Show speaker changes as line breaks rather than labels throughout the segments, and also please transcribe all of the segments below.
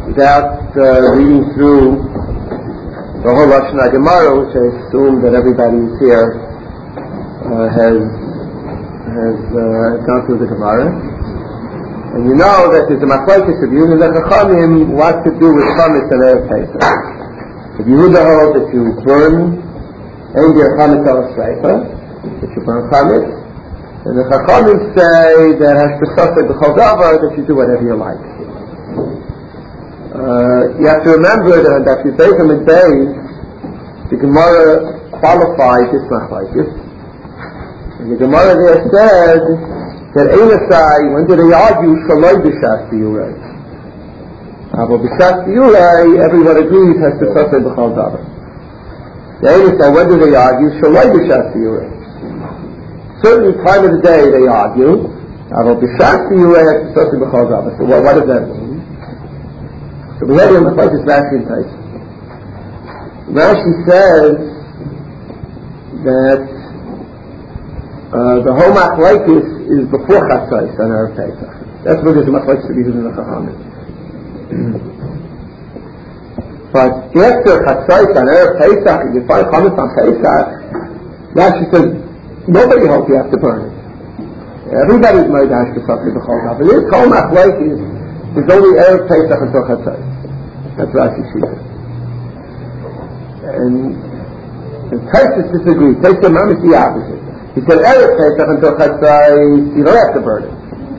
without reading through the whole Lashon HaGemara, which I assume that everybody who's here has gone through the Gemara. And you know that there's a machlokes of Yehuda and Chachamim what to do with chametz and Erev Pesach. If Yehuda holds that you burn Endir chametz al Sreifa, that you burn chametz, and the Chachamim say that has b'sasek b'chol davar, that you do whatever you like. You have to remember that on Daf Yudbeis and Beis, the Gemara qualified this machlokes. And the Gemara there says that Einasai, when did they argue Shaloi b'shas b'yurei? But b'shas b'yurei, everyone agrees has to suffer b'chol davar. The Einasai, when do they argue Shaloi b'shas b'yurei? Certain time of the day they argue, but b'shas b'yurei has to suffer b'chol davar. So what does that mean? So we have here Machlokes Rashi and Taisus. Rashi says that the whole machlokes is before Chatzos on Erev Pesach. That's what there's a machlokes to be used in the Chachamim. But after Chatzos on Erev Pesach, if you find chametz on Pesach, Rashi says nobody holds you have to burn it. Everybody's made has to suffer the whole davar. This whole machlokes is only Erev Pesach until Chatzos. That's Rashi says. And Taisus disagrees. Taisus is the opposite. He said, Erev Pesach until Chatzos, you don't have to burn it.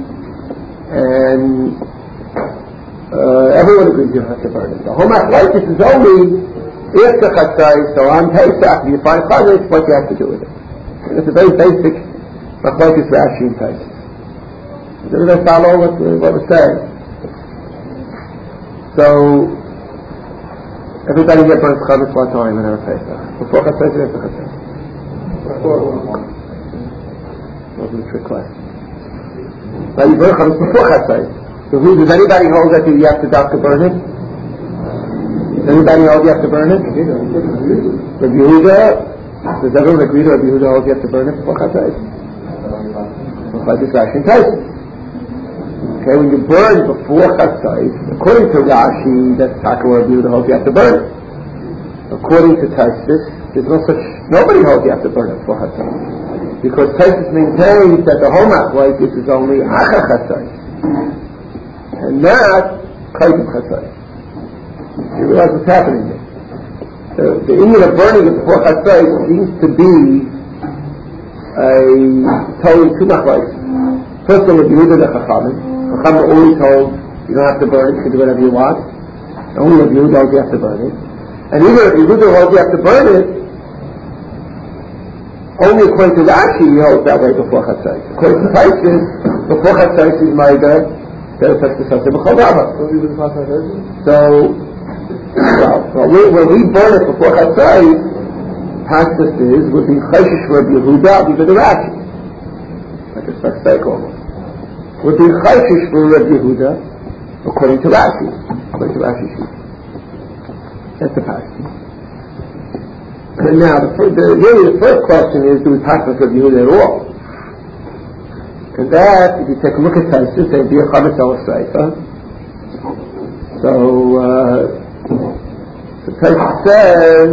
And everyone agrees you don't have to burn it. The whole machlokes is only after Chatzos, so on Pesach, if you find chametz, what you have to do with it. And it's a very basic machlokes Rashi and Taisus. Does that follow what we're saying? So, everybody here burns chametz one time in Erev Pesach. Before Chatzos and after Chatzos. Wasn't a trick question. But you burn chametz before Chatzos. So does anybody hold that you have to burn it? Does anybody hold you have to burn it? Rabbi Yehuda? Does everyone agree to Rabbi Yehuda hold you have to burn it before Chatzos? Like this Rashi and Taisus. Okay, when you burn before Chatzos, according to Rashi, that's Taka where Rabbi Yehuda holds you have to burn it. According to Taisus, there's nobody holds you have to burn it before Chatzos. Because Taisus maintains that the whole machlokes is only Achar Chatzos. And not Kodim Chatzos. You realize what's happening here. The Indian of burning it before Chatzos seems to be totally two machlokes. First of all, Rabbi Yehuda and Chachamim. Chachamim always told you don't have to burn it, you can do whatever you want. Only Rabbi Yehuda holds you have to burn it. And even if Yehuda holds you have to burn it, only according to Rashi he holds that way before Chatzos. According to Taisus, before Chatzos is Maida, there is such a thing b'chol davar. So, when we burn it before Chatzos, Taisus is would be Choshesh for Rabbi Yehuda, even the Rashi, like a spec almost. Would be Choshesh for Rabbi Yehuda, according to Rashi. According to Rashi sheet. That's the passage. And now, the first question is, do we pass with Rabbi Yehuda at all? And that, if you take a look at Taisus, there would be a chametz al Sreifa. So Taisus says,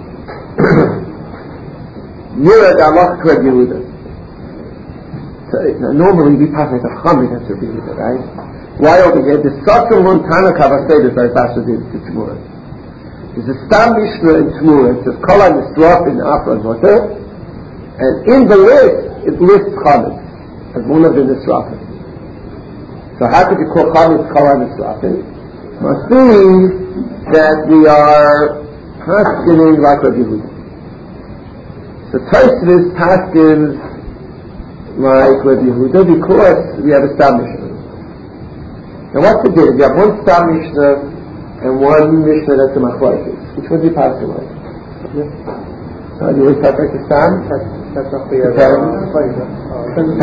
Yirad Allah to Rabbi Yehuda. So, normally we pass with a chametz al Rabbi Yehuda, right? Why over here? The Sotram Montana Kavased is very fast with the Tmurah. There's a Stam Mishnah in Tmurah. It says, Kol HaNisrof in Afra Zoter. And in the list, it lists chametz as one of the Nisrafim. So how could you call chametz Kol HaNisrafim? Must be that we are paskening like Rabbi Yehuda. So Taisus paskins like Rabbi Yehuda because we have a Stam Mishnah. Now what's the difference? You have one Stam Mishnah and one Mishnah that's a machlokes. Which one do you pass it like? Yeah. You always pass like the Stam? That's not the Depends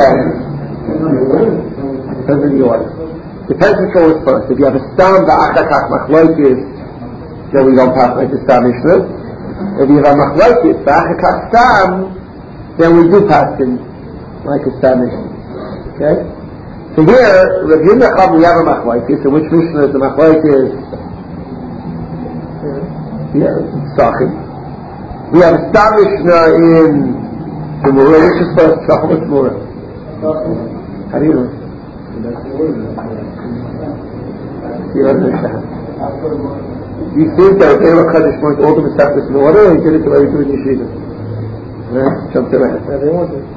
on the order. Depends which one is first. If you have a Stam, the Achakach machlokes, then we don't pass like the Stam Mishnah. If you have a machlokes, the Achakach Stam, then we do pass in like a Stam Mishnah. Okay? So here, Rabbi Yehuda we have a machlokes. So which Mishnah is the machlokes? Sachin. We have established in the Mura, which is first, Shachmat Mura. How do you know? You understand? You think that Eva Kaddish wants all the Masechtas in order, and did it the way we do in Yeshiva? Right? Jumped around. Now they want it.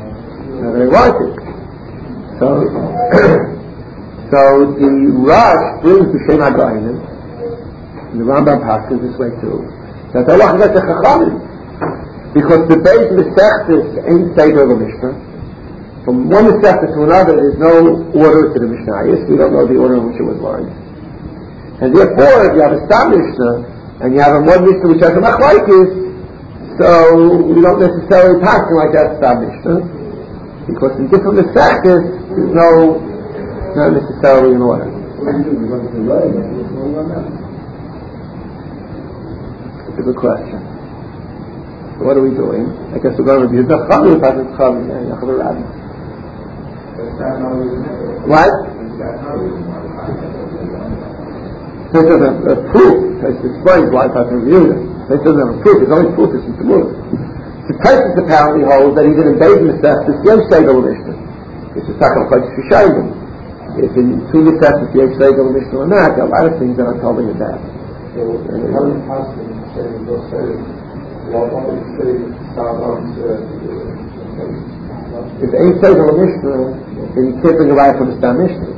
So the Rosh brings the Shem HaGainim, and the Rambam passes this way too, that Allah is like the Chachamim, because the base of the Masechtas ain't Seder of the Mishnah. From one Masechta to another, there's no order to the Mishnayos. We don't know the order in which it was learned. And therefore, if you have established and you have a one Mishnah which has a Machlokes, so we don't necessarily pass it like that established. Because in different Masechtas, there's not necessarily in order. It's a good question. So what are we doing? I guess we're going to review the Chachamim, What? This is a proof. This explains why it's not reviewed. This doesn't have a proof. There's only proof. It's in Talmud. The Taisus apparently holds that even in Beis Masechtas, Yesh Segal Mishnah. It's a second place to Shayim. If in two Masechtas, Yesh Segal Mishnah or not, there are a lot of things that are told in that. If ain't Segal Mishnah, then you can't bring a right from the Stam Mishnah.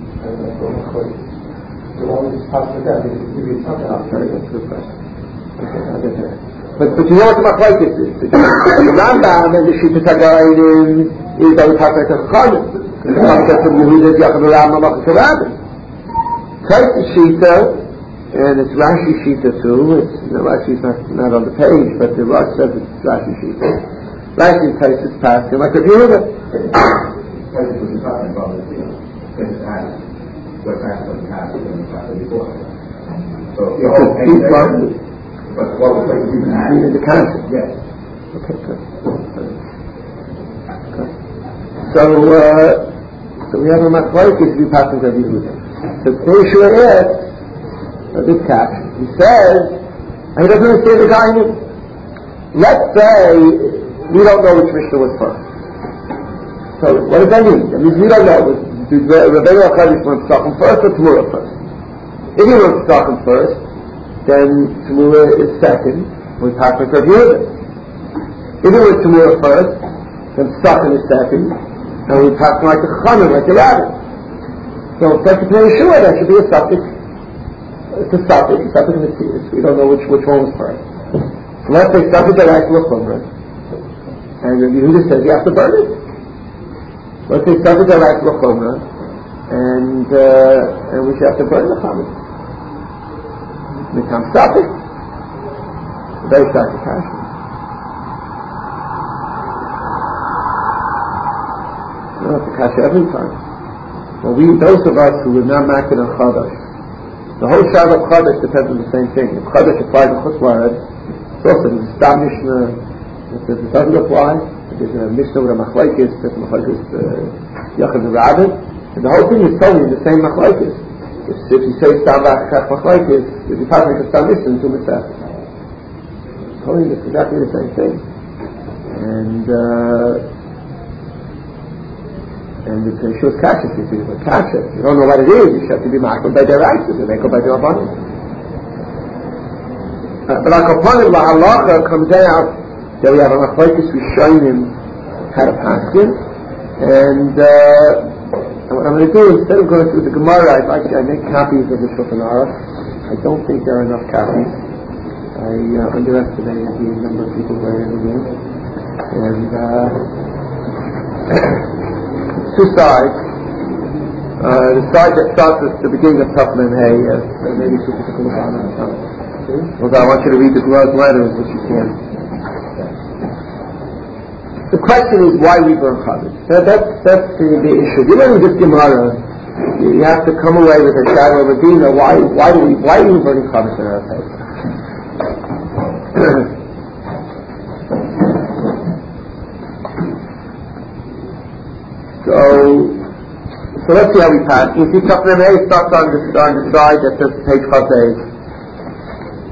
But you know what the Machlokes is? The Rambam and the Shita Tagayim is that we talk like a Chachamim. The concept of Yehuda is Yachad Rambam Machas Rabbim. Take the Shita, and it's Rashi Shita too. Rashi's not on the page, but the Rosh says it's Rashi Shita. Rashi takes its past like a Yehuda. So what was like even the concept? Yes. Okay, good. So we have a Machlokes to be passing to Yehuda. So Teshua asks a big catch. He says, he doesn't understand the Gainim. Let's say we don't know which Mishnah was first. So what does that mean? That means we don't know. Rebbeinu HaKadosh went to Sachin first or Tamura first? If he went to Sachin first, then Tamura is second. We pass like Rav Yehuda. If he went to Tamura first, then Sachin is second, and we pass like the Chachamim, like the Rabbis. So, for Yeshua, that should be a suffix. It's a suffix in the series. We don't know which one was first. So let's say suffix that acts l'chumrah, and Rav Yehuda says you have to burn it. Let's say suffix that acts l'chumrah, and we should have to burn the chametz. It becomes suffix. Very sacrificial. You don't have to cash every time. Well, those of us who are not maked on Chadash, the whole Shabbat of Chadash depends on the same thing. If Chadash applies to Chutz La'aretz, it's also the Stam Mishnah. If it doesn't apply, there's a Mishnah with a Machlokes, there's a Machlokes Yachad Rabbim, and the whole thing is totally the same Machlokes. If you say Stam V'Achach Machlokes, if you pass like a Stam Mishnah into Masechta, totally it's exactly the same thing. And it's a short kasha, if you catch it. You don't know what it is, you have to be marked by their rights, if they go by their abundance. But Akapanim, the halacha comes out that we have a Machlokes Rishonim how to pass it. And what I'm going to do, instead of going through the Gemara, I make copies of the Shulchan Aruch. I don't think there are enough copies. I underestimated the number of people who are in the room. And two sides. The side that starts at the beginning of Taf Mem Hey, maybe people can look on it. Well, I want you to read the Gemara's letters, which you can. The question is why we burn chametz. That's the issue. You learn this Gemara, you have to come away with a shadow of a dina. Why are we burning chametz in our face? So let's see how we pass. You see, Taf Mem Hey starts on the side that says page 5.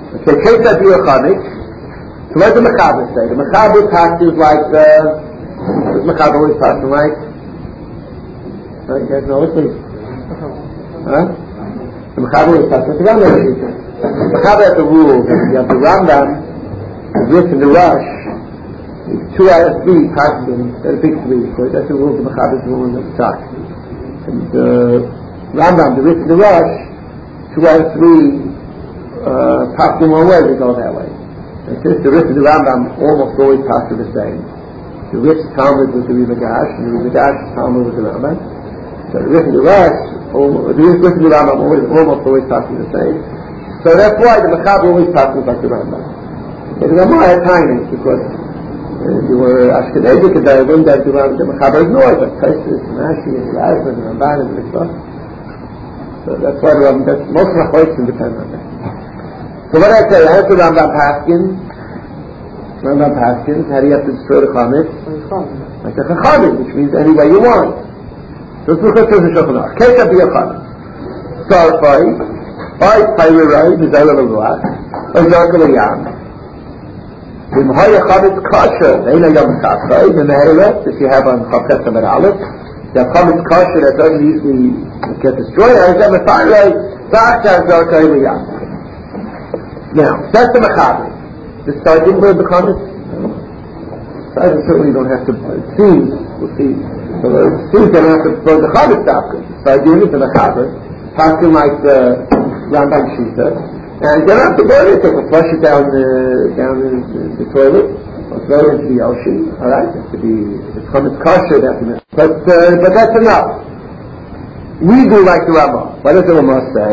Okay, case that be a chanik. So what does the Mechaber say? The Mechaber passes like what's Mechaber always passing like? You guys know what it is? Huh? The Mechaber always passes like the Rambam. The Mechaber has a rule that you have the Rambam, the Rif and the Rush. 2 out of 3 passing instead of big 3. So that's the rule of the Mechaber's rule in the Pshat. And the Rambam, the Rif and the Rush, 2 out of 3 passing one way, they go that way. And since the Rif and the Rambam almost always pass the same, the Rif's Talmud was the Rimagash, and the Rimagash's Talmud was the Rambam. So the Rif and the Rush, the Rif and the Rambam almost always pass the same. So that's why the Mechaber always passes like the Rambam. And the Rambam had timing, because you were Ashkenazi today, when that the Mechaber ignored, but Taisus and Rashi and Rashi and Ramban and Rishon. So that's why the Rambam, most of the Chayim depend on that. So what I say, I have the Rambam Paskins. How do you have to destroy the chametz? Like a chachamim, which means any way you want. So let's look at the Shulchan Aruch. Keta be a chametz. Sarfai, by Tairai, the Zayla Levuach, or Zarka Leyam. The Mahaya chametz kasher, the Eina Yom Sarfai, the Meheret, that you have on Chafetz Amar Aleph. The chametz kasher that doesn't easily get destroyed, and then the Tairai, Zarka Zarka Leyam. Now, that's the Mechaber. The Sardim burn the chametz? Sardim certainly don't have to, it seems, we'll see. So it seems they don't have to burn the chametz after. Sardim is the Mechaber, passing like the Rambam Shita, and they don't have to burn it, they can flush it down the toilet, or throw it into the ocean, alright? It's chametz kosher, definitely. But that's enough. We do like the Rambam. What does the Rambam say?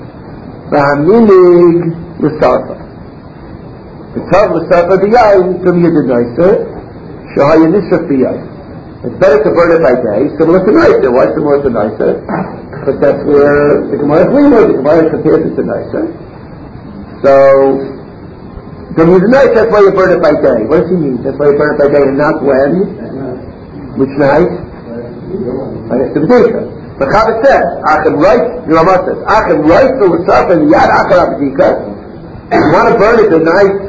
V'haminig l'sarfa. The Tav l'sarfa b'yayin from Yedinaisa, shahaya nisraf b'yayin. It's better to burn it by day, similar to Naisa. Why similar to Naisa? Because that's where the Gemara is leaning. The Gemara compares it to Naisa. So, from Yedinaisa, that's why you burn it by day. What does he mean? That's why you burn it by day and not when? Which night? I guess the B'dika. The Chabad says, Achem right, the Ramah says, Achem right to l'sarfa yad achar B'dika. You want to burn it the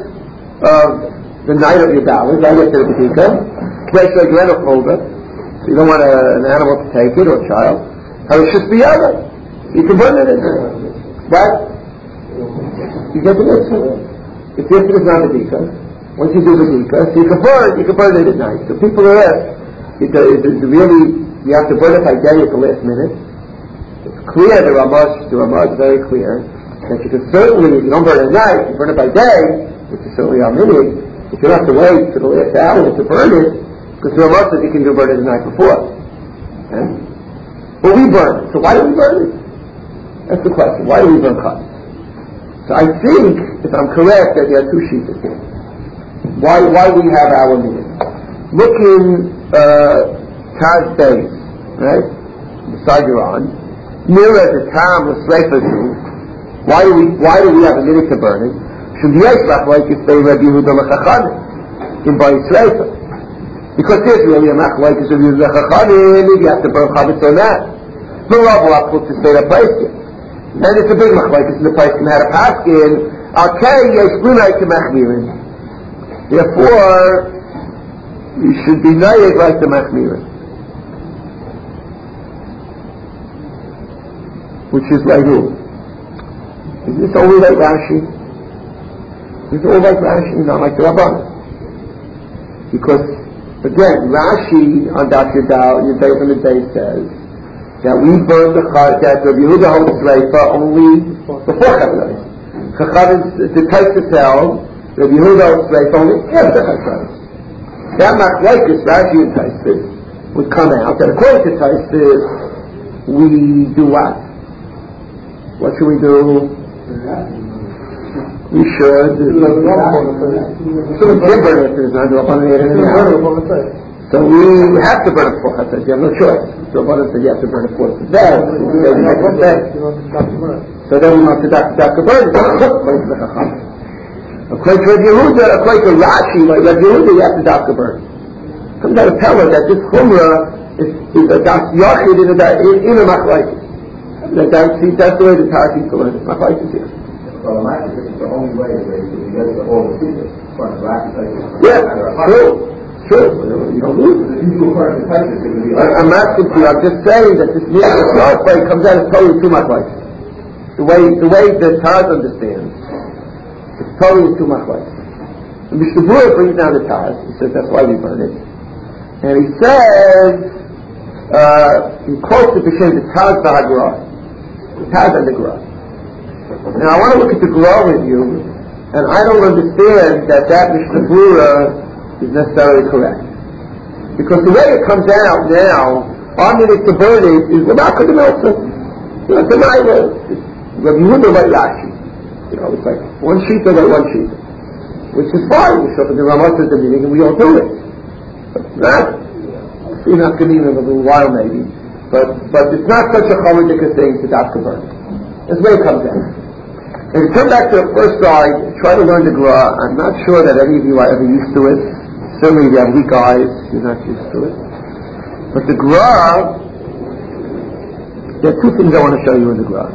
night of your dalit, right after the B'dika. Place like your folder, so you don't want an animal to take it or a child. How it should be other. You can burn it in there. Right? You get the mitzvah. If this is not B'dika, once you do B'dika, so you can burn it at night. So people are there. It's really, you have to burn it by day at the last minute. It's clear, the Ramah is very clear, that you can certainly, if you don't burn it at night, you burn it by day, which is certainly our minute, but you don't have to wait for the last hour to burn it, because the Ramah says you can burn it the night before. Okay? But we burn it. So why do we burn it? That's the question. Why do we burn chametz? So I think, if I'm correct, that there are 2 sheets here. Why we have our meeting. Look in Taz Beis, right? Beside your on. Near at the time of Sreifa Jew. Why do we have a minute to burn it? Should be like if they Rabbi Yehuda L'Chachamim in Bayis Sreifa. Because there's really a machlokes of Yehuda L'Chachamim, if you have to burn chametz or not. No Rav will have put to say that place yet. And it's a big machlokes in the place from how to pass in. Okay, yes, we like to machmirin. Therefore, you should be nayeg like the machmirin. Which is like who? Is this only like Rashi? Is it all like Rashi, not like the Rabbanan? Because, again, Rashi on Dr. Yudayim and Day says that we burn the chametz, that Rabbi Yehuda holds Sreifa only before Chametz. Chachamim, the type to tell, Rabbi Yehuda holds Sreifa only after Chametz. That machlokes, Rashi and Taisus, would come out that according to Taisus, we do what? What should we do? We should. So we can burn it. So we have to burn it before Chatzos. You have no choice. So Rabbanan said you have to burn it before the day. So then we have to Daka burn it. According to the Chacham. According to Rabbi Yehuda, according to Rashi, like Rabbi Yehuda, you have to Daka burn. Comes out to tell us that this Chumrah is a Das Yachid in a machlokes. That's the way the Targum learns it. Machlokes here.
So in my opinion, it's the only way to raise it. You get the whole procedure.
Yeah, true. You don't lose it. I'm asking you, I'm just saying that this means the short way comes out of totally too much light. The way the Taz understands, it's totally too much light. And Mr. Brewer brings down the Taz, he says that's why we burn it. And he says, he quotes the B'Shem, the Taz B'Hagra, the Taz and the Gra. Now I want to look at the Gra with you, and I don't understand that Mr. Brewer is necessarily correct. Because the way it comes out now, our minute to burn it is Ramaka the Meltzer. You know, it's a Naira. Rabbi Yehuda like Rashi. You know, it's like one sheet over one sheet. Which is fine. We show up in the Ramah the meeting and we all do it. But it's not, you're not going to even a little while maybe. But it's not such a Chaladik thing to Dafka burn. That's the way it comes out. And to come back to the first slide, try to learn the Gra. I'm not sure that any of you are ever used to it. Certainly if you have weak eyes, you're not used to it. But the Gra, there are two things I want to show you in the Gra.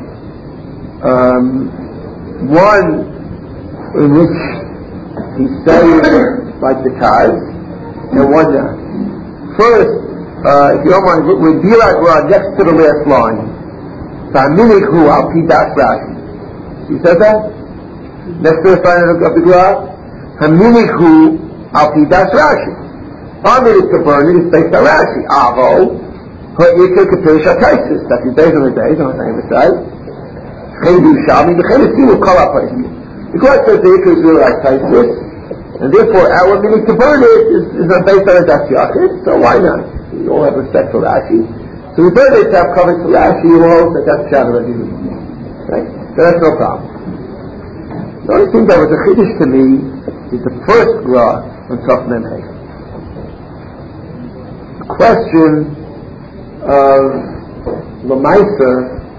One, in which he's saying like the Taz, and one not. First, if you don't mind, with Bira Gra next to the last line, V'aminikhu al pi das Rashi. He says that? Next to the sign of the Gra, Haminikhu al pi das Rashi. Our minute to burn it is based on Rashi. Avo, ha'ikir k'pirish ha'taisis. That's the days on the days, on the same side. Chayim b'yushalmi, b'chayim b'simu kol ha'paisim. The Gra says the ikir is really like taisis, and therefore our minute to burn it is based on a das yachid, so why not? We all have respect for Rashi. So we burn it to have covered to Rashi, you all that that's Shad Rabbi Yehuda. Right? So that's no problem. The only thing that was a chiddush to me is the first Gra on Tov Mem Hey. The question of Lamaisa,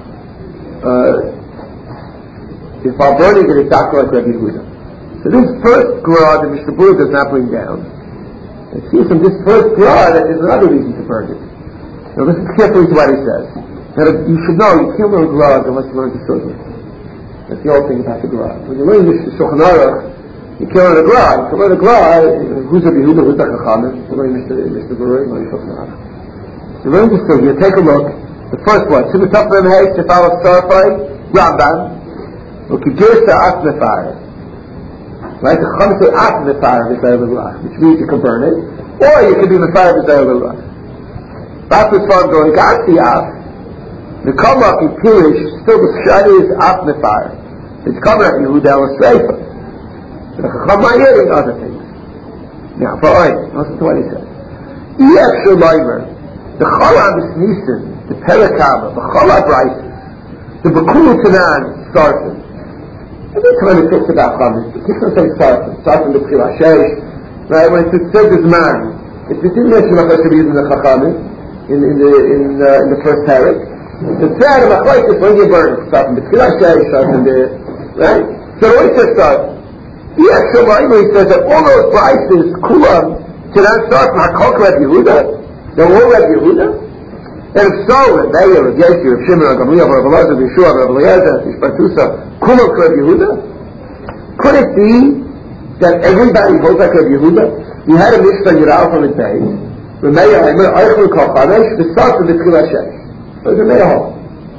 if our burning it is Dafka like Rabbi Yehuda. So this first Gra that Mr. Brewer does not bring down, it seems from this first Gra that there's another reason to burn it. Now listen carefully to what he says. Now you should know, you can't learn Gra unless you learn the Sukkah. That's the old thing about the Gra. When you learn the Shulchan Aruch, you can't learn the Gra. You can learn the Gra, who's Rabbi Yehuda, who's the Chachamim, you learn Mr. Brewer, you learn Shulchan Aruch. You learn the Sukkah, take a look. The first one, Simon Tov Mem Hey, Tefal Sarfai, Rambam, Ukigirsa Atmefar. Right? The Chacham say Atmefar V'Zayel L'Ruach, which means you can burn it, or you can be Mefar V'Zayel L'Ruach. That's the farm going Gatsiyah. The Kamach in Pirish, still the Shadi is Atmefar. It's Kamach Yehuda al Sreifa. The Chacham Ma'ir other things. Now, for listen to what he says. Iyach Sholaymer, the Cholam is Nisan, the Perakama, the Cholam Bryce, the Bekulu Tanan, Sarfin. Every time it talks about Chametz, it keeps on saying Sarfin the B'chil HaShesh, right? When it says this man, it didn't mention what I should be using the Chachamim in the first parak. The third of Machlokes when you burn it, Sarfin the B'chil HaShesh, Sarfin the, right? So the way it says Sarfin, he says that all those prices, Kulam, Tanan Sarfin, HaKol Rabbi Yehuda, they're all Rabbi Yehuda. And if so, Rabbi Meir, Rabbi Yossi, Rabbi Shimon, Rabbi Gamliel, Rabbi Elazar, Rabbi Yeshua, Rabbi Eliezer, Rabbi Shpartusa, Kulok Rabbi Yehuda, could it be that everybody holds like Rabbi Yehuda? You had a Mishnah Yirah from the day, Rabbi Meir, Eichel Kol Chamesh, the start of the Tchil HaShesh. What does Rabbi Meir hold?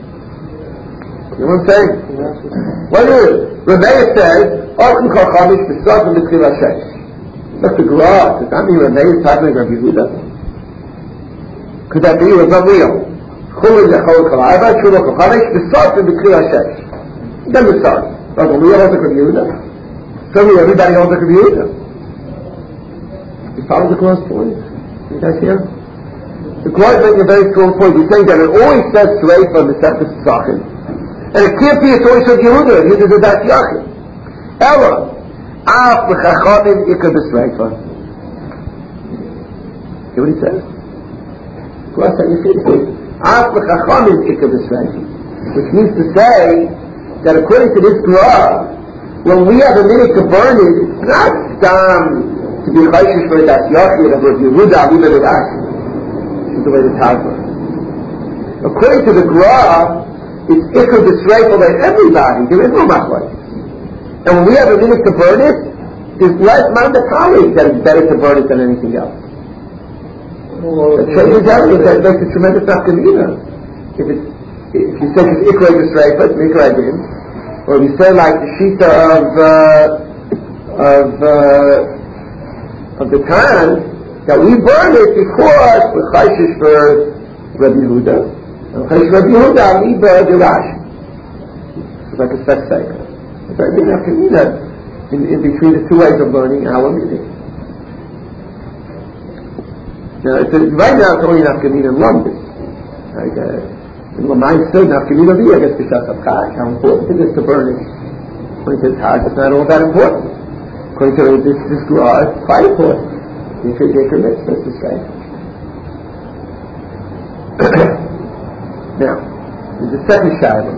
You know what I'm saying? What is it? Rabbi Meir says, Eichel Kol Chamesh, the start of the Tchil HaShesh. That's the Gra. Does that mean Rabbi Meir is talking like Rabbi Yehuda? Could that be with Gamliel? Chulin Yechol Kalaiva, Shulok Chamesh, the start of the Tchil HaShesh. Then the start. Like Gamliel holds like Rabbi Yehuda. Certainly everybody holds like Rabbi Yehuda. You follow the Gra's point? You guys hear? The Gra is making a very strong point. He's saying that it always says straight from the Sefes Tzachim. And it can't be a choice of Yehuda. Yehuda is a Das Yachid. Ella, Af L'Chachamim Ikar B'Sreifa. See what he says? Gra said, you see, it says, Af L'Chachamim Ikar B'Sreifa. Which means to say that according to this Gra, when we have a minute to burn it, it's not to be chayshish for Das Yachid of Rabbi Yehuda, Aliba B'Dash. This is the way the Taz works. According to the Gra, it's ikr b'sreifa by everybody. There is no machlokes. And when we have a minute to burn it, there's less mandakali that it's better to burn it than anything else. That changes everything. That makes a tremendous nafkamina. If you say it's ikra b'sreifa, it's ikra din. Or if you say like the shita of the Tan, that we burn it because we're chayshish for Rabbi Yehuda. And chayshish Rabbi Yehuda, we burn the Rashi. It's like a sex cycle. It's very big nafkamina in between the two ways of learning our music. Now, right now it's only nafkamina in London. Like, in Lamain still nafkamina be, I guess, b'shas HaChag. How important it is to burn it. According to the Taz, it's not all that important. According to this law, it's quite important. You could take a mitzvah to say. Now, there's a second shayla.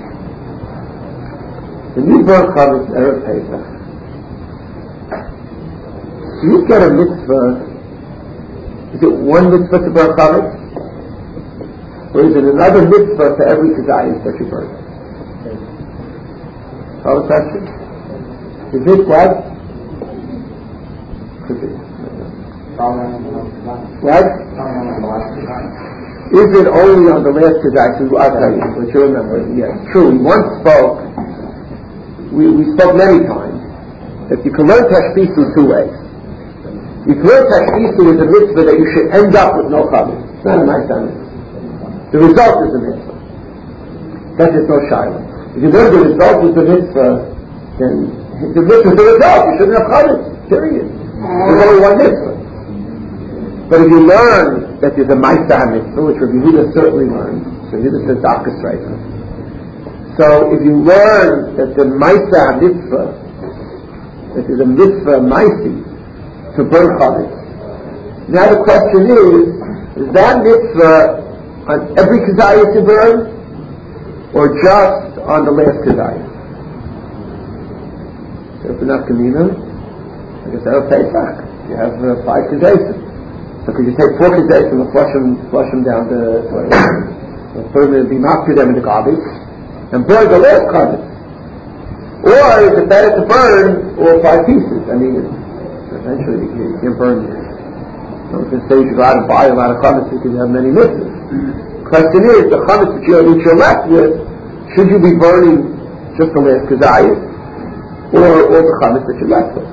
When you burn chametz erev Pesach, do you get a mitzvah? Is it one mitzvah to burn chametz? Or is it another mitzvah for every kazayis that you burn? Follow the question? Is it what? What? Is it only on the last kazayis? I'll tell you, but you remember. Yes, true. We once spoke, we spoke many times, that you can learn tashbisu two ways. You can learn tashbisu is a mitzvah that you should end up with no chametz. It's not a nice mitzvah. The result is a mitzvah. That is no shayla. If you learn the result is the mitzvah, then the mitzvah is the result. You shouldn't have chametz. Period. There's only one mitzvah. But if you learn that there's a ma'aseh mitzvah, which Rabbi Yehuda certainly learned, so Yehuda says Dafka Streifer. So if you learn that the ma'aseh mitzvah, that there's a mitzvah ma'aseh to burn chametz, now the question is that mitzvah on every kazayah to burn, or just on the last kazayah? So if enough kamina, I guess that'll pay back. You have 5 kazayahs. So could you take 4 kazayahs and flush them down the toilet, put them in the put them in the garbage, and burn the last chametz? Or is it better to burn all 5 pieces? I mean, eventually you can burn it. I was going to say you should go out and buy a lot of chametz because you have many mitzvahs. Question is, the chametz that you're left with, should you be burning just the last kazayah, or all the chametz that you're left with?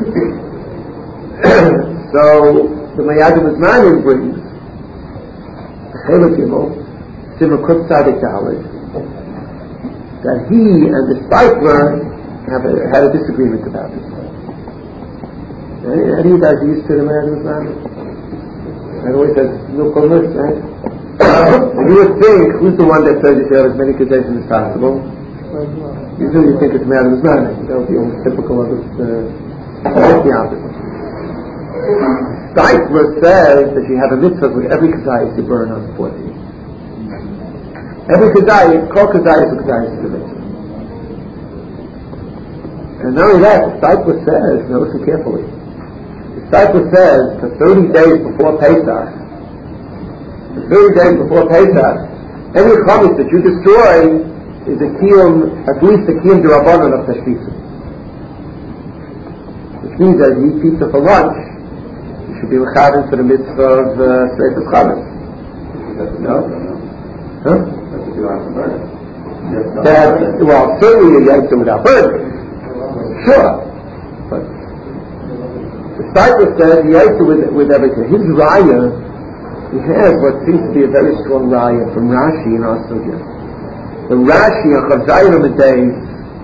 So the Mayagim Zmanim brings the Chela Gimel, Simra Kuf Tzadik Dalet, that he and the Steipler had a disagreement about it. How do you guys used to the Mayagim Zmanim? I always said, no comment, right? And you would think, who's the one that says you should have as many kazayahs as possible? Usually you think it's Mayagim Zmanim. That would be almost typical of it. It's the opposite. Steipler says that you have a mitzvah with every kazayah you burn on the 14th. Every kazayah, called kazayah is a mitzvah. And not only that, the Steipler says, now listen carefully, the Steipler says for 30 days before Pesach, every chametz that you destroy is a kiyum, at least a kiyum d'Rabbanan of tashbisu. Which means that if you eat pizza for lunch, you should be l'chavim for the mitzvah of Sreifas Chametz. No? Huh? Well, certainly you have to without burning. Sure. But the Steipler says he has to with everything. His raya, he has what seems to be a very strong raya from Rashi in our sugya. The Rashi of Chazayim Days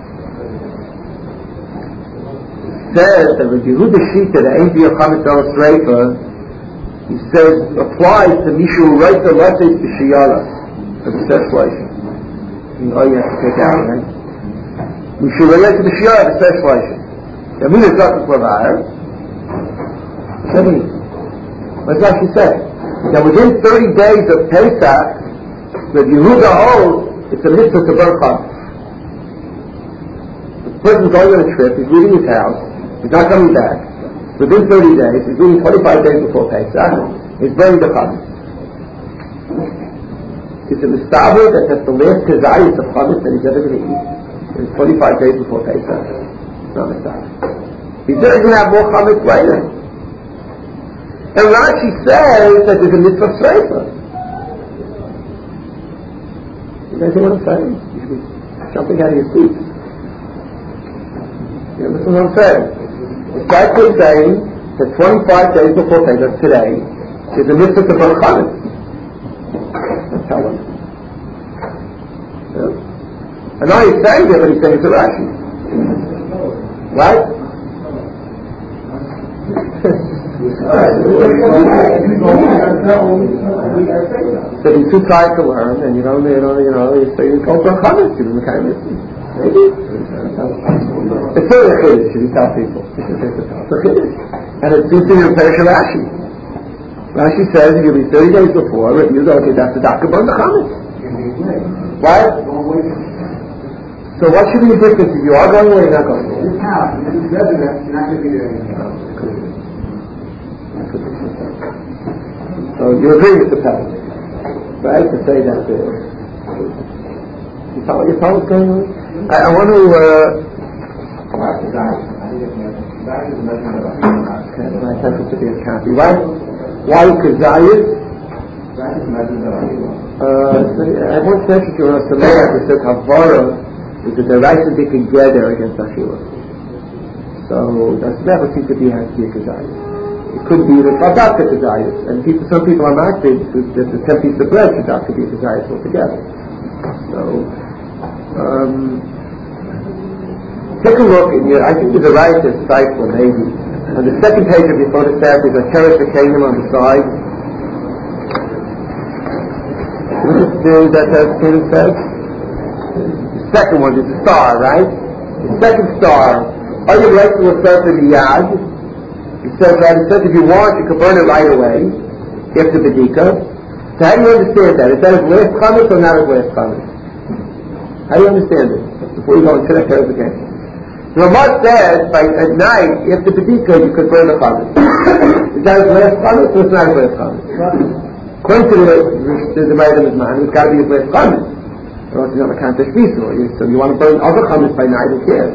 says that with Yehuda Shita, the ain't be a chametz al streifa, he says applies to Mishu Reita Lates B'Shiyala for the Seshleishim. Oh, you have to take out, right? Mishu Reita B'Shiyala for Seshleishim. That means it's not for Vayar. What does that mean? What does Rashi say? That within 30 days of Pesach, with Yehuda holds, it's a mitzvah to burn chametz. The person's going on a trip, he's leaving his house, he's not coming back. Within 30 days, he's leaving 25 days before Pesach, he's burning the chametz. is a mistaber that has the last kazayis of chametz that he's ever going to eat in 25 days before Pesach. It's not mistaber. He's never going to have more chametz later. And Rashi says that there's a mitzvah sreifa. You guys know what I'm saying? You should be jumping out of your seats. You understand what I'm saying? It's actually saying that 25 days before Pesach today is a mitzvah to burn chametz. That's how it is. And now he's saying it, but he's saying it to Rashi. Right? So he's too tired to learn, and you say you go for chametz, you know, kind of maybe. It's still a chiddush, if you tell people. It's a chiddush. And it's teaching in Perish Rashi. Rashi says if you'll be 30 days before, you go, okay, that's the doctor burn the chametz. Right? So what should be the difference if you are going away or not going away? You're not going to be there anymore. So you agree with the parent, right? To say that you follow what's going on? I want to my attention to be a copy. Why kazayis? I once mentioned to us who said Havara is that the rights that they can gather against Achila. So that's never seems to be has to be a kazayis. It could be the Chadaka kazayis, and some people are marketed that the 10 pieces of bread should not be a kazayis altogether. So take a look in your, I think there's a right to cipher maybe. On the second page of your photograph is a cherish the kingdom on the side. That student says? The second one is a star, right? The second star, are you right to refer to the yad? It says if you want, you can burn it right away, after Bedika. So how do you understand that? Is that his last chametz or not his last chametz? How do you understand it? Before you go into that clarification. The Ramah says, at night, after Bedika, you could burn the chametz. Is that his last chametz or it's not his last chametz? According to the Ma'adim Zman, it's got to be his last chametz. Or else he's not a contest piece. So you want to burn other chametz by night, who cares?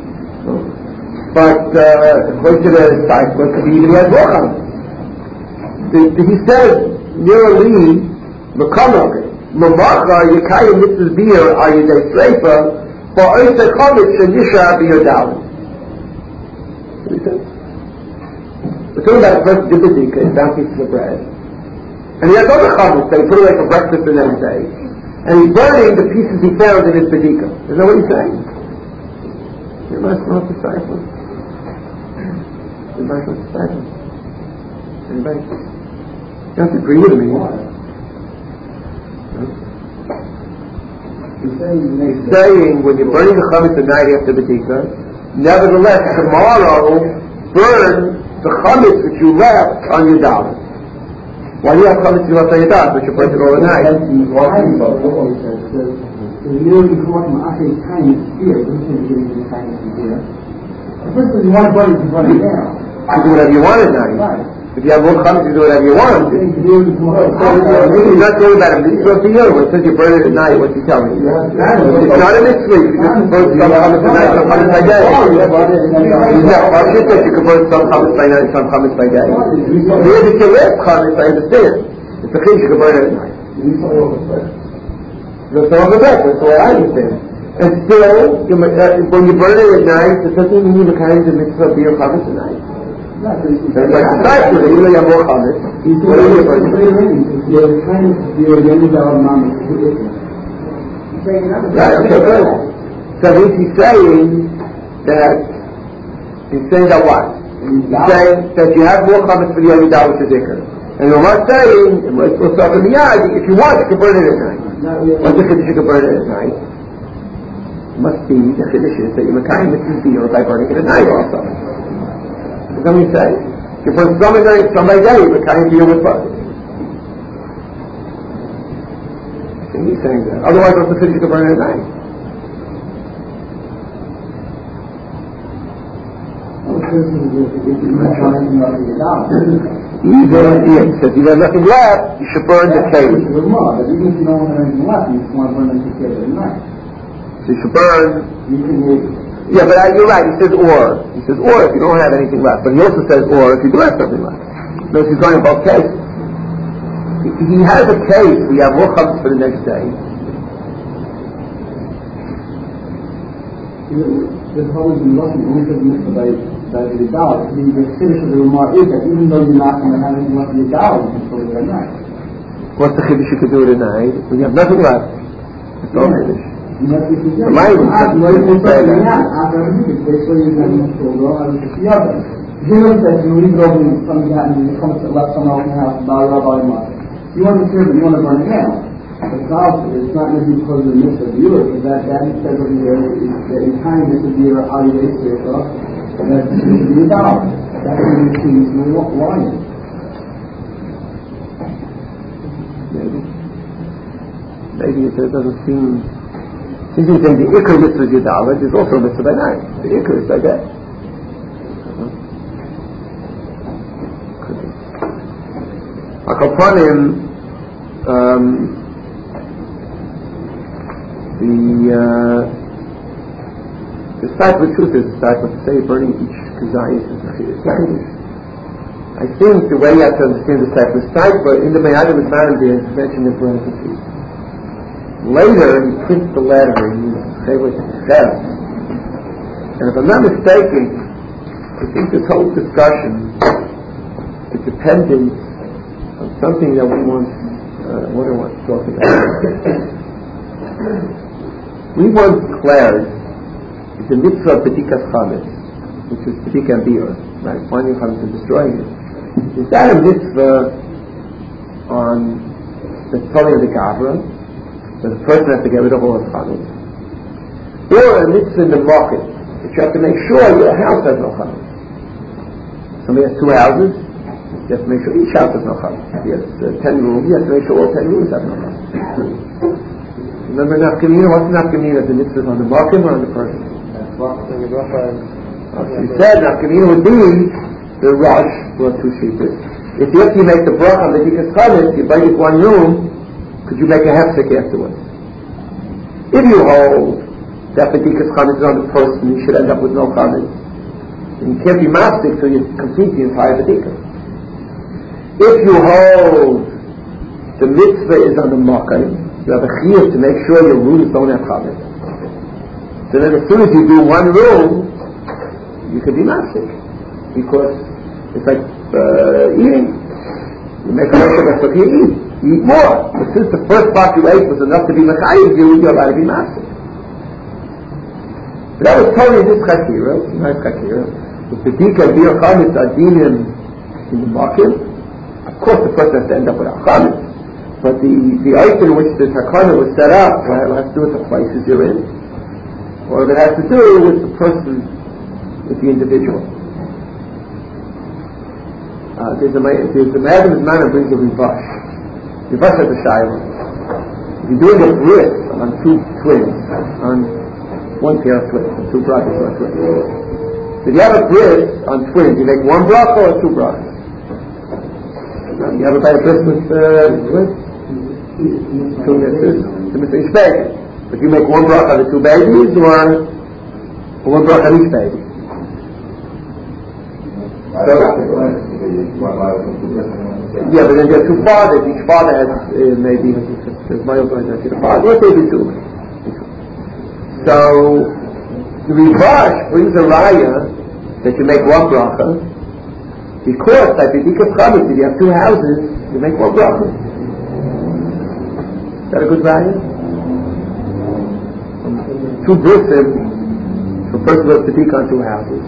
But according to the cycle, it could be even less more chametz. He says, nearly, Mekamok, Mamacha, Yekayim Mitzvah Beer, are you day Sreifa, for Oisei Chametz, Shanisha Beer Down. What he says? We're talking about a person did Bedika, and down pieces of bread. And he has other chametz that he put away for breakfast the next day. And he's burning the pieces he found in his Bedika. Is that what he's saying? You must not decipher. You must not decipher. Anybody? You have to agree with me. He's saying when you're burning the chametz the night after Bedika, nevertheless tomorrow burn the chametz that you left on your dollar. Why do you have chametz you left on your dollar, but you burnt it all the night?
First, you want to burn it, you burn it now.
You do whatever you want at night. Right. If you have more chametz, you do whatever you want. You're not talking about a mitzvah to you. It says you burn it at night. What's he telling you? It's not a mitzvah. You can burn some chametz at night, some chametz by day. No, Rashi says you can burn some chametz by night, some chametz by day. If it's your last chametz, I understand. It's a thing you can burn it at night. That's all the best. That's the way I understand. And still, when you burn it at night, it doesn't mean you kind of mitzvah be your chametz at night. Like precisely, even though you have more chametz, what are you burning? Right, okay, good. So he's saying that what? He's saying that you have more chametz for the only dollar which is ikar. And Ramat saying, we'll start from the yard, if you want, you can burn it at night. What's the chiddush you can burn it at night? Must be the chiddush is that you're mekayim mitzvah beer by burning it at night also. Is that what you say? You burn some at night, some by day, but can't deal with both. He's saying that. Otherwise, what's the thing you can burn at night? He says you have nothing left, you should burn the cave.
But even if you don't have anything left, you just want to burn them together at night.
So you should burn. Yeah, but you're right. He says or. He says or if you don't have anything left. But he also says or if you do have something left. No, he's going in both cases. He has a case. We have more chametz for the next day.
The problem in Russian, only by the dollar. The finish of the remark is that even though you're not going to have anything left of your dollar, you can put it at night.
What's the chiddush you could do it at night? When you have nothing left. It's all chiddush. The language doesn't say that.
He looks at you, leave it over and something happens, and comes to left someone else in the house, you want to serve it, you want to burn it down. It's not going to be because of the mitzvah of the year, but that instead of the kindness of the year, how you make it, that's the dollar. That's what you see in the lion.
Maybe it doesn't seem. Since you say the ikr mitzvah is Yudala, there's also a mitzvah by night. The ikr is by day. Akapanim, the cycle of truth is the cycle to say burning each kazayas is language. I think the way you have to understand the cycle is cycle in the Me'adim with Marandir is mentioned in parentheses. Later he prints the letter and you say what he says. And if I'm not mistaken, I think this whole discussion is dependent on something that we once talked about. We once declared the mitzvah of B'dikas Chametz, which is B'dik and Beer, right? Finding Chametz and destroying it. Is that a mitzvah on the Torah of the Gavra, that the person has to get rid of all his Chametz? Or a mitzvah in the market, that you have to make sure your house has no Chametz? Somebody has 2 houses, you have to make sure each house has no Chametz. If he has 10 rooms, you have to make sure all 10 rooms have no Chametz. Remember nafkamina? What's nafkamina? The mitzvah on the market or on the person? So you said nafkamina would be the rush for 2 sheepers. If you make the bracha on the B'dikas Chametz, you buy it 1 room, could you make a hefsek afterwards? If you hold that the B'dikas Chametz is on the person, you should end up with no Chametz. And you can't be mastic till you complete the entire B'dikas. If you hold the mitzvah is on the market, you have a chiyuv to make sure your rooms don't have chametz. So then as soon as you do 1 room, you can be masik. Because it's like eating. You make a restaurant, but you eat more. But since the first part you ate was enough to be mechayiv, you're allowed to be masik. But that was totally this chakira, not chakira. If the dika beer chametz are dealing in the market, of course the person has to end up with a chametz. But the item in which the takana was set up has to do with the places you're in, or if it has to do with the person, with the individual. There's a Madam Manor brings a rivash. Rivash has a shayla. If you're doing a bris on 2 twins, on 1 pair of twins, on 2 brothers or twins. If you have a bris on twins, you make 1 bracha or 2 brachas? You have a bris with twins? 2 mitzvahs, 2 mitzvahs each baby. But you make 1 bracha on the 2 babies, or 1 bracha on each baby. So, yeah, but then there are 2 fathers. Each father has maybe there's my own father. What they do? So the rivash brings a raya that you make 1 bracha, because like the B'dikas Chametz, if you have 2 houses, you make 1 bracha. Is that a good value? 2 brisim, so first of all, to take on 2 houses.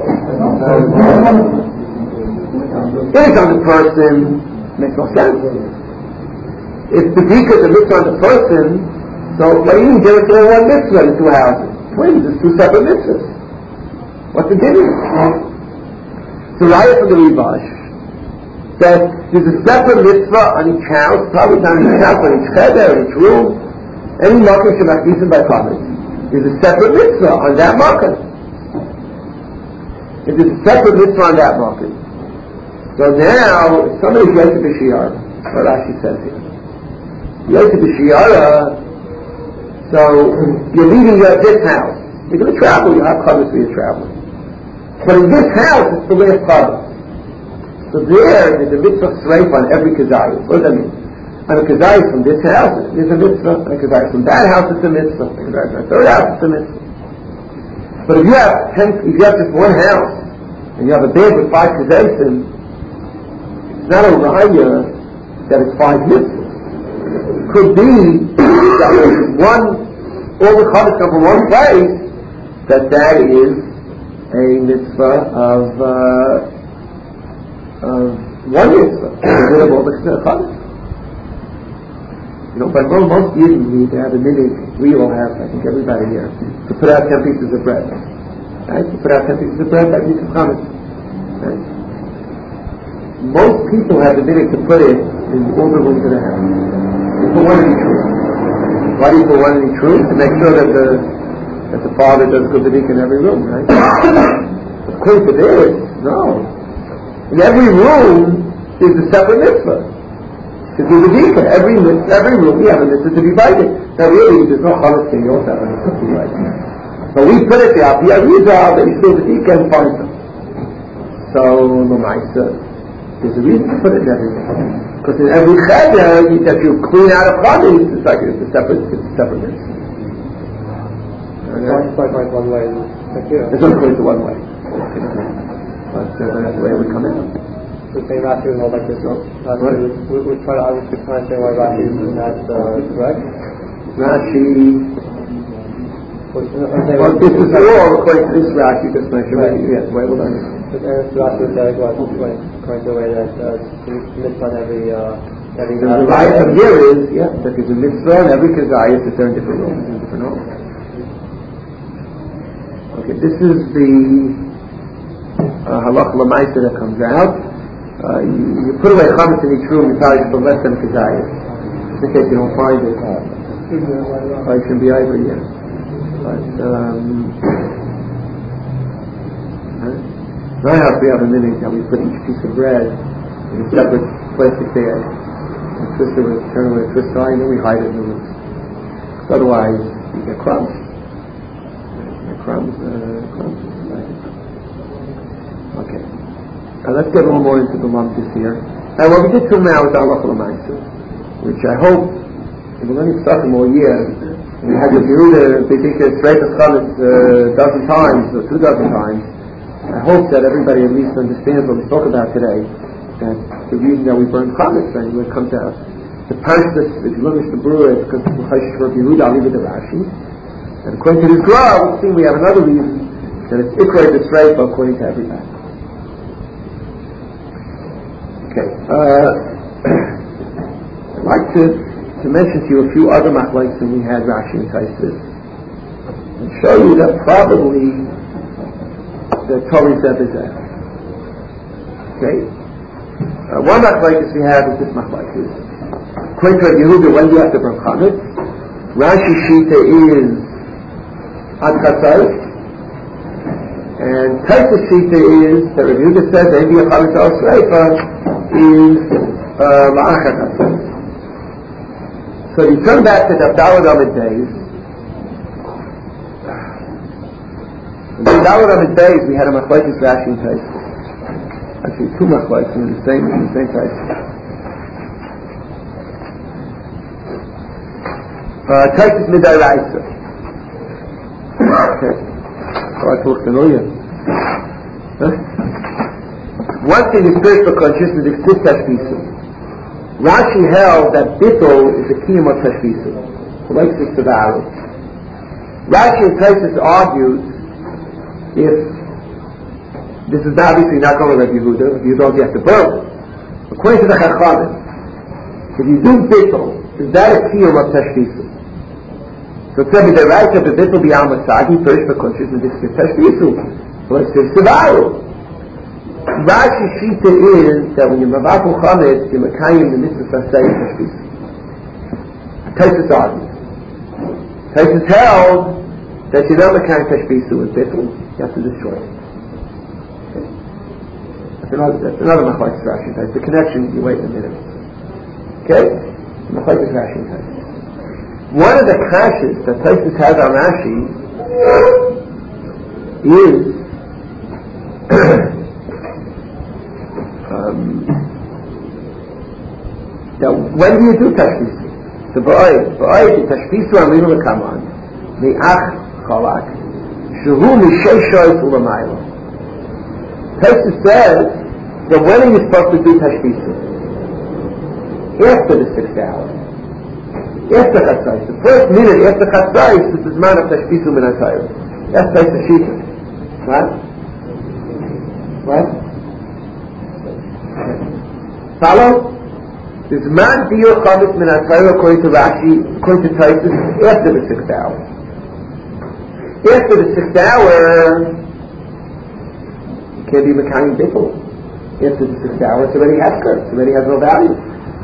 If it's on the person, makes no sense. If the dika is a mitzvah on the person, so what do you mean give it to 1 mitzvah in 2 houses? Twins, it's 2 separate mitzvahs. What's the difference? So raya from the rivash, that there's a separate mitzvah on each house, probably not on each house, but each cheder, each room. Any market should not be by chametz. There's a separate mitzvah on that market. If there's a separate mitzvah on that market, So now, if somebody's Yosef B'Shiyara, what Rashi says here. Yosef B'Shiyara, so you're leaving this house. You're going to travel, you have Chavis where you're traveling. But in this house, it's the last Chavis. So there's a mitzvah sreif on every kazayis. What does that mean? On a kazayis from this house, there's a mitzvah. On a kazayis from that house, it's a mitzvah. On a kazayis from the third house, it's a mitzvah. But if you have just one house, and you have a bed with 5 kazayis, it's not a raya that it's 5 mitzvahs. It could be that all the chavis come from one place, that is a mitzvah of one mitzvah. Of all the chavis. But most Yidden need to have a minute. We all have, I think everybody here, to put out 10 pieces of bread. Right? To put out 10 pieces of bread, that needs chavis. Right? Most people have the minute to put it in all the rooms of the house. You put one in each room. Why do you put one in each room? To make sure that the father does good in every room, right? According to this, no. In every room is a separate mitzvah. To do the deacon. Every room we have a mitzvah to be divided. Now really, there's no chalas thing, you also have a mitzvah to be divided. But we put it there, the Arizal, that you still the deacon finds them. So, there's a reason to put it in every room. Because in every cheder, that you clean out of chametz, it's a separate mitzvah.
It's like one way.
It's not going to one way. But that's the way it would come out.
The same Rashi would hold like this. We're trying to say why Rashi is not correct.
Rashi. Well, this is all according to this Rashi just mentioned. Right. Yes, wait, hold on.
Rashi would say, according to the way that mitzvah on every
the right of here is, that there's a mitzvah and every kazayah is in different rooms, in different homes. Okay, this is the halach l'maisa that comes out. You put away chametz in each room, you probably should put less than kazayah, just in case you don't find it. It can be either, But in our house we have a minute that we put each piece of bread in a separate plastic bag and twist it with, turn it with a twist tie, and then we hide it in the room. Otherwise, you get crumbs. Crumbs. Okay. Now let's get a little more into the lumps here. Now what we did till now is halach l'maisa, which I hope, if we're going to study more years, we had to do the B'dika straight of chametz a dozen times or 2 dozen times. I hope that everybody at least understands what we spoke about today. That the reason that we burn chametz and when it comes out, the parshas, if you learn the brewer, is because the Choshesh for Yehuda, I'll leave it to Rashi. And according to this Gra, we see we have another reason that it's ikra the straight according to everybody. Okay. I'd like to mention to you a few other machlokes than we had Rashi and Taisus, and show you that probably the Torah is there. Okay? One machlokes we have is this machlokes. According to Yehuda, when do you have to burn chametz? Rashi Shita is Ad Chatzos, and Taisus Shita is that Yehuda says that Evi Chametz Al Sreifa is La'achar Chatzos. So you turn back to the Daled Amid days. In the Daled Amid days, we had a machlokes Rashi and Taisus. Actually, 2 machlokes in the same place. Taisus Midai Raisa. Okay. I talk to know you. One thing is spiritual consciousness exists as Tashbisu. Rashi held that bittul is the kiyum of Tashbisu. Like this to the Arab. Rashi and Taisus argued if this is obviously not going to Rabbi Yehuda, you don't have to burn. According to the Chachamim, if you do bittul, is that a kiyum of Tashbisu? So tell me the right of the bittul be al-masagi first for consciousness is Tashbisu. Like this to the Arab. Rashi Shita is that when you're Mavaku Chametz, you're Mekayim the mitzvah Sasei Tashbis. Taisus argues. Taisus held that you're not Mekayim Tashbisu with Bittul, you have to destroy it. Okay. That's another machlokes Rashi type. The connection, you wait a minute. Okay? Machlokes Rashi type. One of the kashas that Tosfos has on Rashi is that when do you do tashbisu? So ba'ayit tashbisu aminu l'kaman mi'ach chalak shehu misheshoyt u'lamayla. Tosfos says that when are you supposed to do tashbisu? After the 6th hour. After chatzais. The first minute after chatzais is the zman of tashbisu min ha'tayr. That's Tosfos Shita. What? Follow? The zman diur chametz min ha'tayr according to Rashi, according to Tosfos, after the 6th hour. After the 6th hour, you can't be mekayim bittul. After the 6th hour, it's already hefker. It already has no value.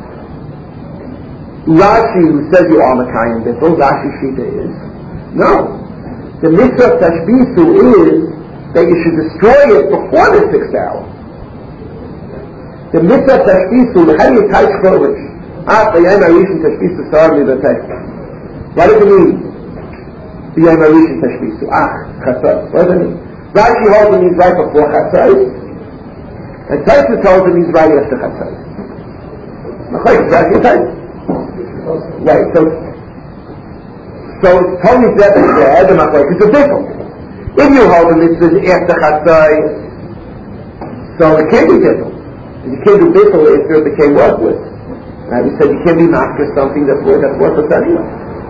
Rashi, who says you are mekayim bittul, Rashi Shita is no. The mitzvah of tashbisu is that you should destroy it before the 6th hour. The mitzvah of tashbisu, how do you touch cholish? B'yayim harishon tashbisu sarli b'tech. What does it mean? B'yayim harishon tashbisu. Chatzos. What does it mean? Rashi holds it means right before chatzos, and Tosfos holds it means right after chatzos. Machlokes Rashi type. Right, so it's totally separate there, the machlokes is a bittul. If you hold the mitzvahs after chatzai, so it can't be bittul. You can't do bittul after it became worthless. Right? We said you can't be master something that's worthless anyway.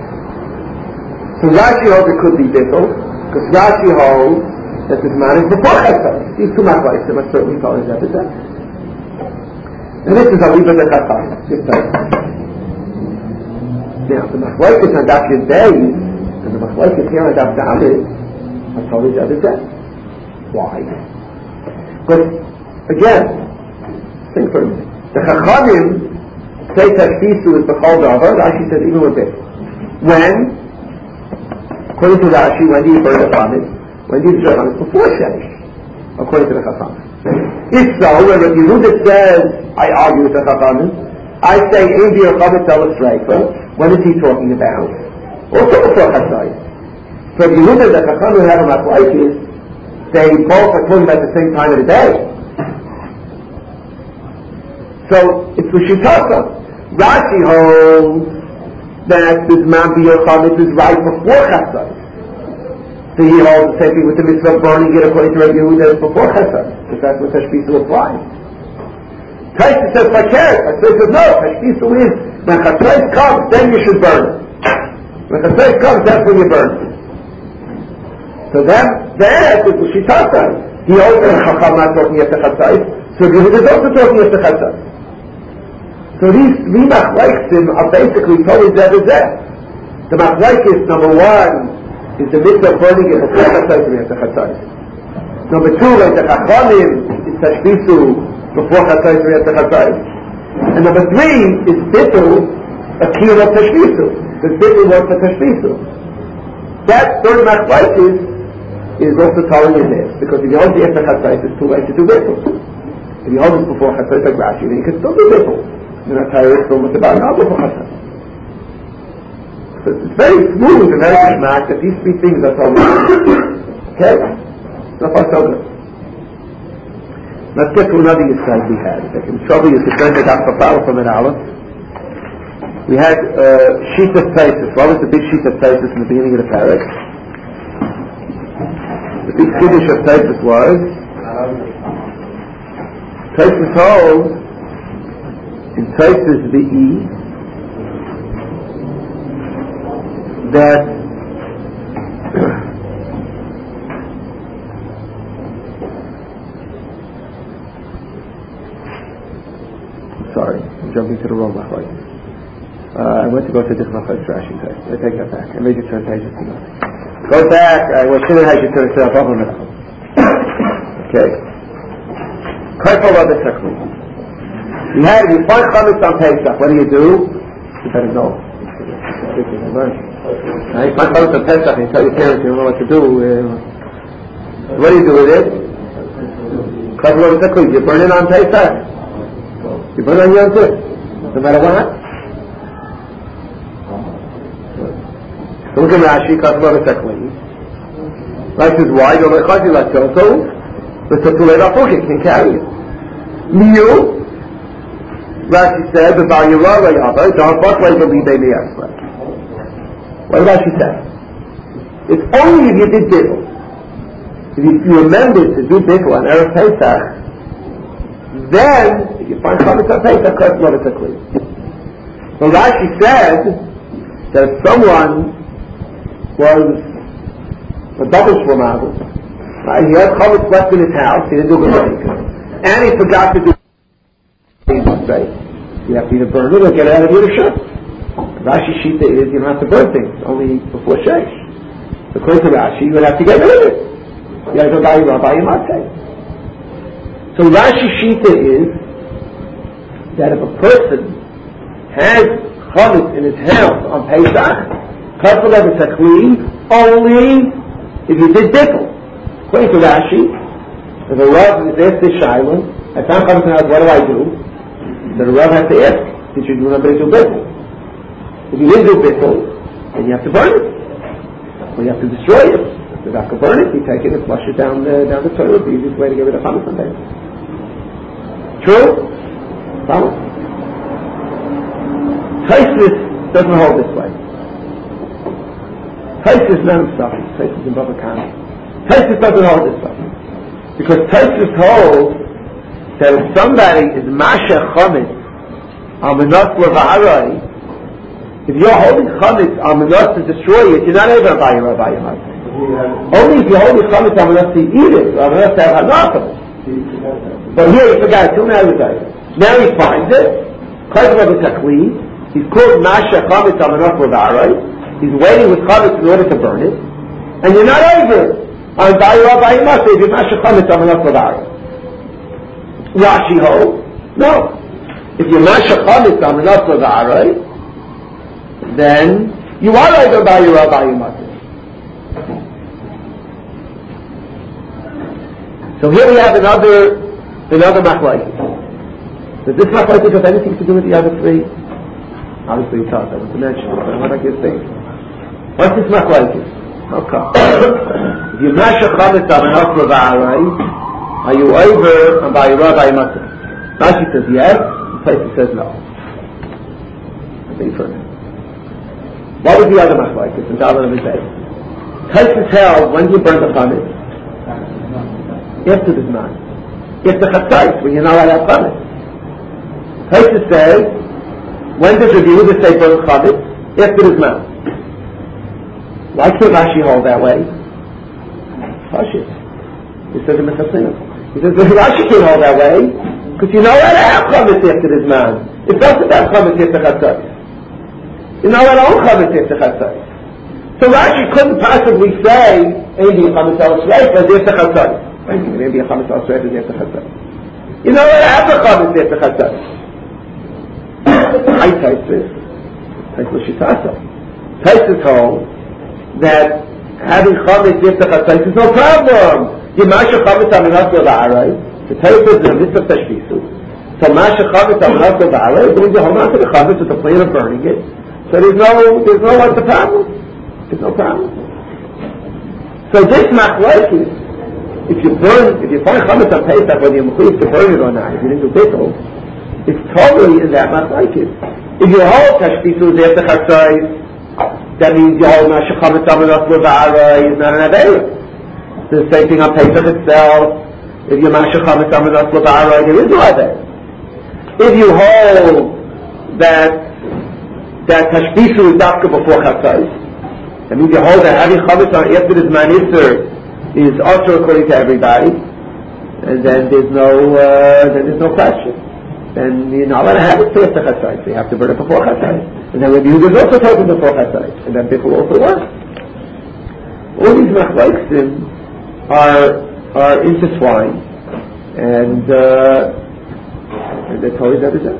So Rashi holds it could be bittul, because Rashi holds that this man is before chatzai. These two machlokes are certainly totally separate. And this is a liba de chatzai. This time. Now, the machlokes on Daf Yudei and the machlokes here on Daf Dalet are totally different. Why? But again, think for a minute. The Chachamim say tashbisu is b'chol davar. Rashi says even with this. When, according to Rashi, when do you burn the chametz? When do you destroy chametz? Before Shemesh, according to the Chachamim. If so, when Rabbi Yehuda says, I argue with the Chachamim, I say, Ein bir chametz el esreifa. When is he talking about? Also before chatzai. So if you look at the Chachamim who have a machlokes, they both are talking about the same time of the day. So it's l'shitasa. Rashi holds that the zman b'yor chametz is right before chatzai. So he holds the same thing with the mitzvah of burning it according to Rabbi Yehuda before chatzai, because that's what tashbisu applies. Tosfos says fakir. Tosfos says no. Tashbisu is when chatzos comes, then you should burn it. When chatzos comes, that's when you burn it. So that is the shitata. He also Chacham not talking after chatzos. So Yehuda is also talking after chatzos. So these three machlokes are basically totally zeh. The machlokes number one is the mitzvah of burning it before chatzos and after chatzos. Number two, like the Chachamim, is tashbisu before chatzos and after chatzos. And number three is bittul, a kiyum of tashbisu. Because bittul was for tashbisu. That third machlokes is also telling you this, because if you hold the after chatzos, it's too late to do bittul. If you hold it before chatzos like Rashi, then you can still do bittul. You're not tired of much about not before chatzos. So it's very smooth and very geschmack that these three things are told. Okay? No problem. Let's get to another insight we had. In trouble, you could learn the Daf Papal from an Aleph. We had sheet of Tosfos. What was the big sheet of Tosfos in the beginning of the parak? The big kiddush of Tosfos was Tosfos holds in Tosfos V'i that sorry, I'm jumping to the wrong machlokes. I went to go to this machlokes Rashi text. I take that back. I made you turn pages to nothing. Go back. I was sure I should turn it up over now. Okay. Careful of the technique. You find chametz on Pesach. What do? You better know. You find chametz on Pesach and you tell your parents you don't know what to do. What do you do with it? You burn it on Pesach. You burn it on Yom Tov. No matter what. So look at Rashi, Kasla V'Tekli. Rashi says, why? Don't let Chazi let go. So, the Tatulet Apoket can carry it. Miyu, Rashi said, the Vayirah Rayava, don't fuck like the Libei Meyasla. What did Rashi say? It's only if you did Bittul. If you remembered to do Bittul on Erev Pesach, then, if you find Chametz on Pesach, Kasla V'Tekli. So Rashi said that if someone was a double shlomazel, right? He had chametz left in his house, he didn't do the break, and he forgot to do right? You have to either burn it or get it out of your shop. Rashi Shita is you don't have to burn things, only before Shesh. According to Rashi, you would have to get rid of it. You have to buy your Rabbi Yamate. So Rashi Shita is that if a person has chametz in his house on Pesach, Kasla V'Tekli, only if you did Bittul. According to Rashi, if a Rav is asked this Shaila, I found chametz in the house, what do I do? The Rav has to ask, did you remember to do Bittul? If you didn't do Bittul, then you have to burn it. Or you have to destroy it. If you have to burn it, you take it and flush it down the toilet. The easiest way to get rid of chametz on Pesach. True? Follow? Taisus doesn't hold this way. Taisus none of stuff. Taisus in Bava Kama. Taisus doesn't hold this way. Because Taisus holds that if somebody is Masha Chametz Amenas Leva'arai, if you're holding Chametz Amenas to destroy it, you're not able to buy your Rabbi Yamai. Only if you're holding Chametz Amenas to eat it, or Amenas to have Hanachah. But here he forgot it, till now he finds it. Kasla V'Tekli. He's called Masha Chametz Amenas Leva'arai. He's waiting with chametz in order to burn it, and you're not over on Vayirah Vayimah, if you're Masha Chametz Amenas Leva'arai. Rashi holds, no. If you're Masha Chametz Amenas Leva'arai, then you are over Vayirah Vayimah. So here we have another machlokes. Does this machlokes have anything to do with the other three? Obviously it does, I want to mention it, but I want to give things. What's this machlokes? Okay. If you Masha Chametz Amenas Leva'arai, are you over on Vayirah Vayimah? Rashi says yes, the place says no. I think for now. What was the other machlokes? In Dalar of his day. Taisus held, when do you burn the chametz? After the Zman. After Chatzais, when you're not allowed to have chametz. Taisus says, when does Rabbi Yehuda say burn chametz? After the Zman. Why can't Rashi hold that way? Pashut. He says in Mechasinah. He says Rashi can't hold that way because you're not allowed to have chametz after the Zman. It doesn't have chametz after Chatzais. You're not allowed to own chametz after Chatzais. So Rashi couldn't possibly say maybe a chametz al shreif is after Chatzais. Maybe a chametz al shreif is after Chatzais. You're not allowed to have a chametz after Chatzais. I Taisus Shitasa. Taisus holds that having chametz after Chatzais is no problem. You masha chametz amenas leva'arai. The Taisus is a mitzvah tashbisu. So masha chametz amenas leva'arai means you hold on to the chametz with the plan of burning it. So there's no what's the problem? There's no problem. So this machlokes, if you find chametz on Pesach, whether you're mechuyev to burn it or not, if you didn't do bittul, it's totally in that machlokes. If you hold tashbisu after Chatzais, that means you hold masha chametz amenas leva'arai is not an aveira. The same thing on Pesach itself. If you masha chametz amenas leva'arai, there is no aveira. If you hold that tashbisu is dafka before Chatzais, that means you hold that having chametz on after the Zman Isser is also according to everybody, and then there's no question. Then you're not allowed to have it after Chatzais. You have to burn it before Chatzais. And then Rabbi Yehuda is also talking before Chatzais, and then people also work. All these machlokes are intertwined, and they're totally represent.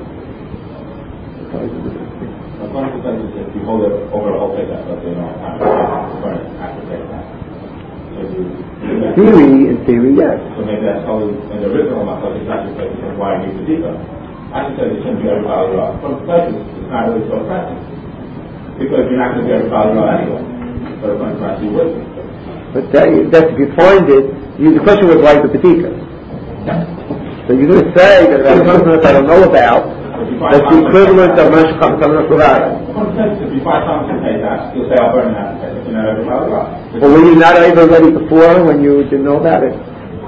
One of the things is if you hold it over the whole Pesach, let's say you don't have time to burn it after Pesach. So you
In theory, yes.
So maybe that's how in the original Makot is actually focused on why you do deeper. I just said it shouldn't be every Bali Ra. From the place, it's not really so practice. Because you're not going to be every Bali Ra anyway. So it's going to actually work.
But that's if you find it, the question was why the Patika. So you're going to say that about something that I don't know about, that's the equivalent of Mashach HaMatanah Ravara.
If you find something to take that, you'll say, I'll burn that, but you're not every Bali Ra.
But were you not able already before when you didn't know about it?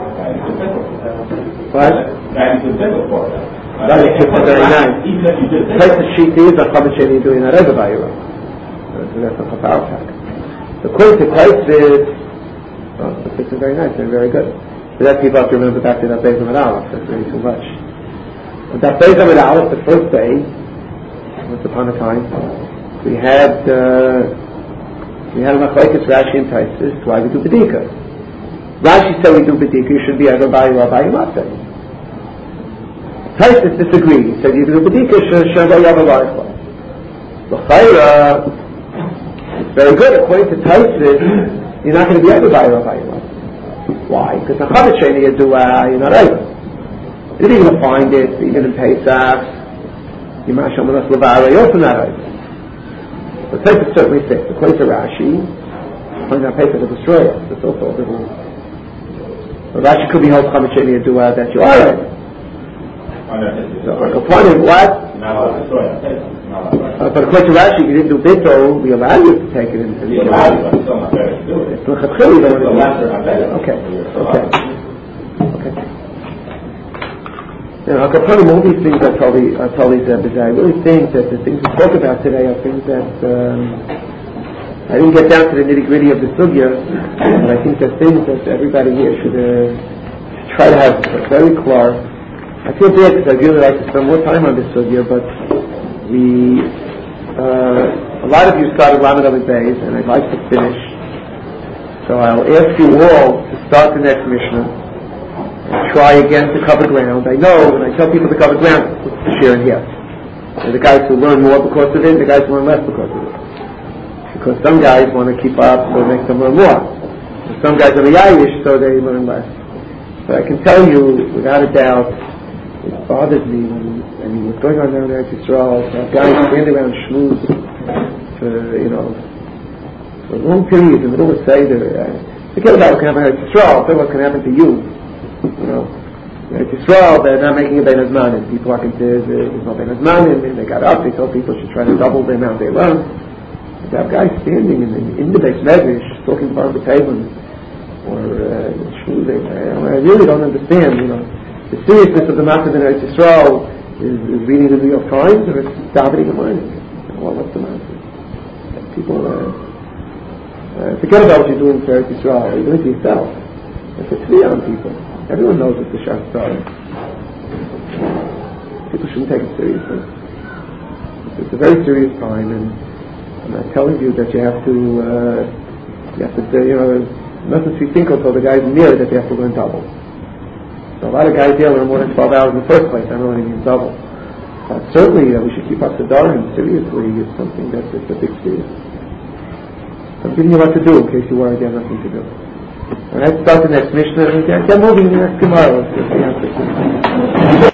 What?
That is a simple for it.
That is very nice.
Even if you did
The place the sheet is a Chavasheni doing that other Bayra. So that's a Chafar attack. The quick place is, it's very nice and very good. So that people have to remember back to that Beis Hamid Aleph. That's really too much. But that Beis Hamid Aleph, the first day, once upon a time, we had a Machlokes Rashi and Taisus, why we do B'dika. Rashi said we do B'dika, you should be either by Rabbi Yamata. Taisus disagreed. He said you do B'dika, should go Yavavarcha. L'chayra, it's very good. According to Taisus, you're not going to be able to buy Rabbi Yamata. Why? Because the Chavasheni Yadua, you're not able. You're not going to find it, even in Pesach, Yimashal Manas Levara, you're also not able. But Taisus certainly says, according to Rashi, when that Pesach will destroy us, it's also a little... But Rashi could be held Chavasheni Yadua that you are able. So, Akaponim, what? But according to Rashi, if you didn't do Bito, we allow you to take it into the It's L'chatchil, you don't want to do it. Okay. Akaponim, all these things I told these I really think that the things we spoke about today are things that I didn't get down to the nitty-gritty of the sugya, but I think they're things that everybody here should try to have very clear. I feel bad because I'd really like to spend more time on this sugya, but a lot of you started Lamed Amud Beis, and I'd like to finish. So I'll ask you all to start the next Mishnah and try again to cover ground. I know when I tell people to cover ground, it's share and yes. There are the guys who learn more because of it, and the guys who learn less because of it. Because some guys want to keep up, so it makes them learn more. And some guys are Yayish, so they learn less. But I can tell you, without a doubt, it bothers me when what's going on down there in Israel, guys standing around shmooze for long periods in the middle of Seder. Forget about what can happen in Israel, forget what can happen to you. In Israel, they're not making a Ben Azmanim. People are considered, there's no Ben Azmanim, and they got up, they told people should try to double the amount they learn. They have guys standing in the Beis Medrash, talking about the table, or shmoozing. I really don't understand, the seriousness of the matter in Eretz Yisrael is reading the New York Times or it's davening in the morning. What's the matter? People forget about what you're doing for Eretz Yisrael. You're doing it to yourself. It's a tzvi on people. Everyone knows what the Shas started. People shouldn't take it seriously. It's a very serious time, and I'm not telling you that you have to mustn't be think until the guys near that they have to learn double. So a lot of guys here learn more than 12 hours in the first place. I don't know what it means double. But certainly we should keep up the Dharam seriously. It's something that's a big deal. So I'm giving you what to do in case you worry you have nothing to do. When I start the next Mishnah, get moving the next tomorrow.